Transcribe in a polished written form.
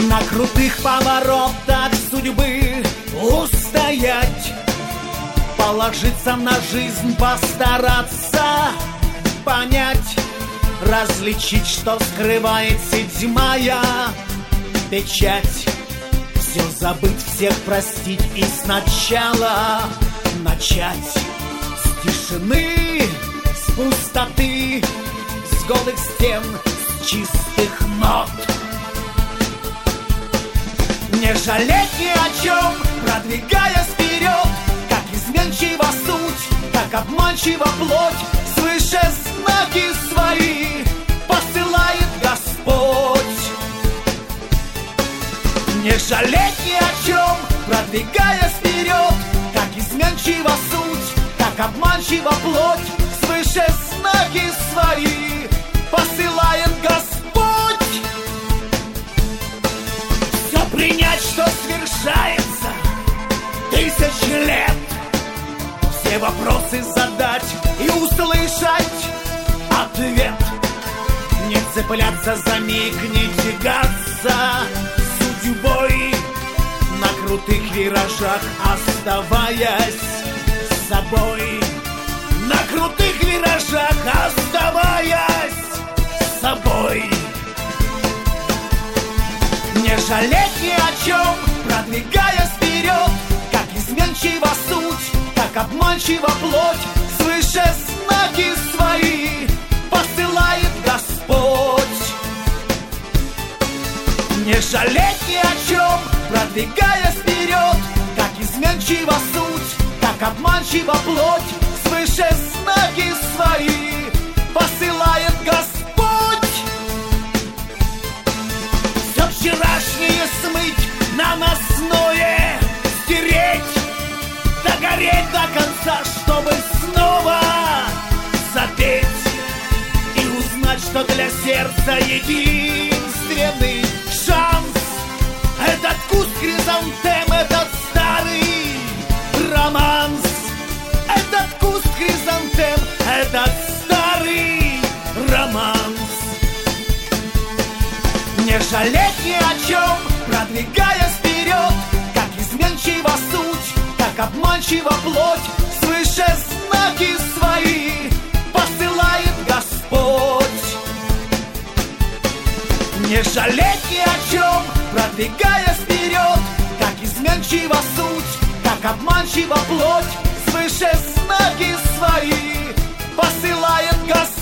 На крутых поворотах судьбы устоять, положиться на жизнь, постараться понять, различить, что скрывает седьмая печать. Все забыть, всех простить и сначала начать. С тишины, с пустоты, с голых стен, с чистых нот. Не жалеть ни о чем, продвигаясь вперед, как изменчива суть, как обманчива плоть, свыше знаки свои посылает Господь. Не жалеть ни о чем, продвигаясь вперед, как изменчива суть, как обманчива плоть, свыше знаки свои посылает Господь. Все принять, что свершается тысячи лет, все вопросы задать и услышать ответ. Не цепляться за миг, не тягаться судьбой, на крутых виражах оставаясь собой. На крутых виражах оставаясь собой. Не жалеть ни о чем, продвигаясь вперед, как изменчива суть, как обманчива плоть, свыше знаки свои посылает Господь. Не жалеть ни о чем, продвигаясь вперед, как изменчива суть, как обманчива плоть, свыше знаки свои посылает Господь. Все вчерашнее смыть, наносное стереть, догореть до конца, чтобы снова запеть и узнать, что для сердца единственный шанс. Этот куст хризантем, этот старый романс. Этот куст хризантем, этот старый романс. Не жалеть ни о чем, продвигаясь вперед, как изменчива суть, как обманчива плоть, свыше знаки свои посылает Господь. Не жалеть ни о чем, продвигаясь вперед, как изменчива суть, как обманчива плоть, свыше знаки свои посылает Господь.